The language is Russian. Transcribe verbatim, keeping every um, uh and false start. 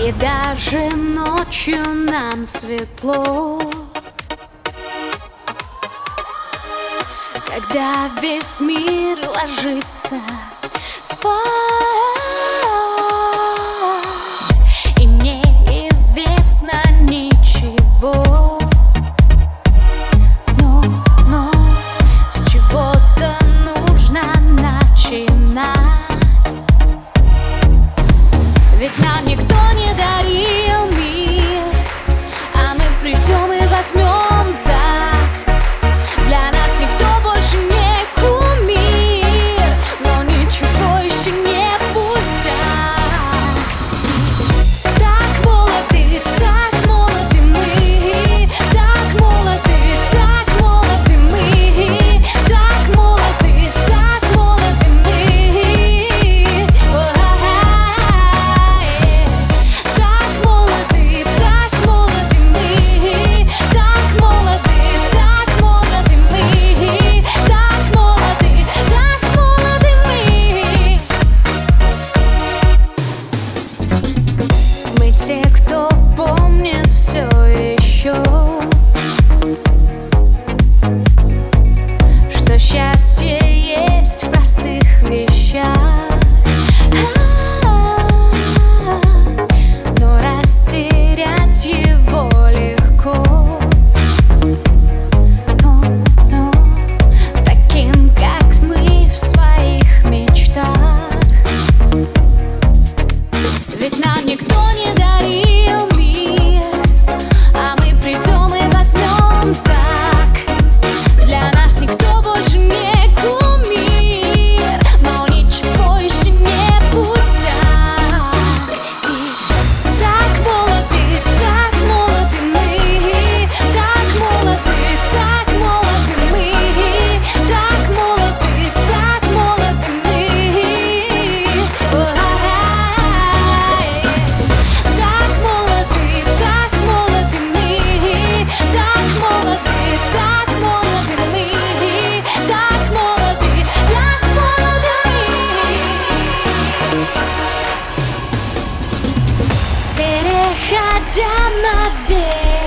И даже ночью нам светло, когда весь мир ложится спать, и неизвестно ничего, но, но с чего-то нужно начинать. Ведь нам никто не дарил мир, а мы придем и возьмем так. Для нас никто больше не кумир, но ничего еще не пустяк. Так молоды, так молоды мы, так молоды, так молоды мы, так молоды, так молоды мы. Так молоды, так молоды мы, так молоды, так молоды мы, так молоды, так молоды мы. Мы те, кто помнит все еще, что счастье есть в простых вещах. Но растерять его легко, но, но таким, как мы в своих мечтах. Ведь нам никто не дарил мир, а мы придем и возьмем так. Для нас никто больше не кумир, но ничего еще не пустяк. Ведь так молоды, так молоды мы, так молоды, так молоды мы, так молоды, так молоды мы. Так молоды, так молоды мы, так молоды, так молоды мы, так молоды, так молоды мы. Переходя на берег,